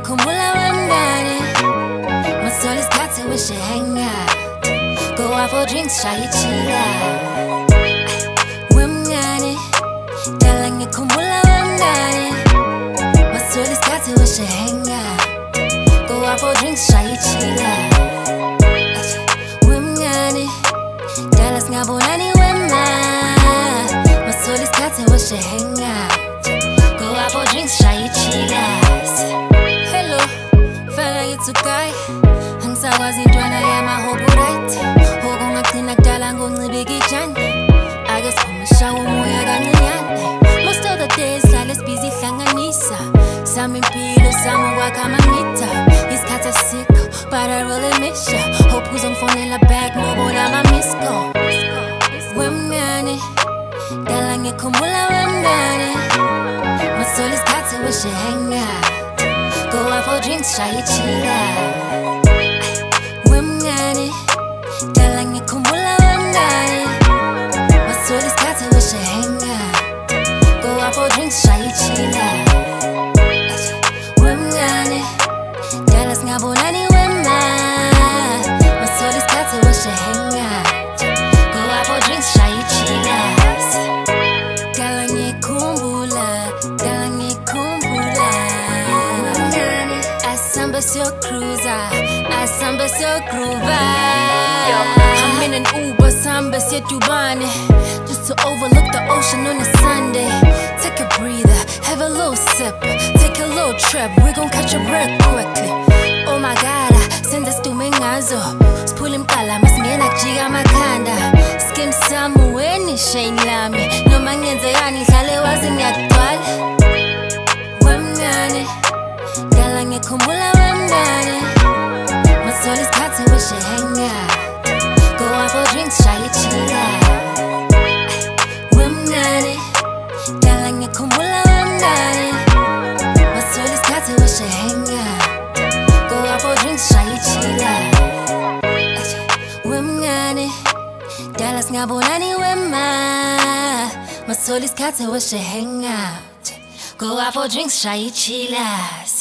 ngiyakhumbula wemngane masole isikhathi wishe hang out go out for drinks shaye ichila wemngane dala ngiyakhumbula wemngane masole isikhathi wishe hang out go out for drinks shaye ichila wemngane dala singabonani wema masole isikhathi wishe hang out go out for drinks shaye ichila. Hello, fela yitsukai angisakwazi intwana yamahobo right hobo ngagcina kudala ngoncibika ijani ake siphumisha umoya kancinyane most of the days hlale sibhizi hlanganisa sami impilo sami kwakha amanita isikhathi asikho but I really miss ya hope uzongifonela back ngobona ama-miss call wemngane dala ngikhumbula wemngane masole isikhathi wishe hang out go out for drinks shaye ichila wemngane dala ngikhumbula wemngane masole isikhathi wishe hang out go out for drinks shaye ichila wemngane dala singabonani wema masole isikhathi wishe hang out go out for drinks shaye ichila dala ngikhumbula your cruiser, I samba your groover. I'm in an Uber, samba your Dubane, just to overlook the ocean on a Sunday. Take a breather, have a little sip, take a little trip. We gon' catch a breath quickly. Oh my God, send us to Mengazo. Spool him kala, mas ngena jiga makanda. Skin samu weni shane lami. No mangenze yani khale wazi ngiyatwala. Wemngane dala ngikhumbula wemngane masole isikhathi wishe hang out go out for drinks shaye ichila wemngane dala ngikhumbula wemngane masole isikhathi wishe hang out go out for drinks shaye ichila wemngane dala singabonani wema masole isikhathi wishe hang out go out for drinks shaye ichila.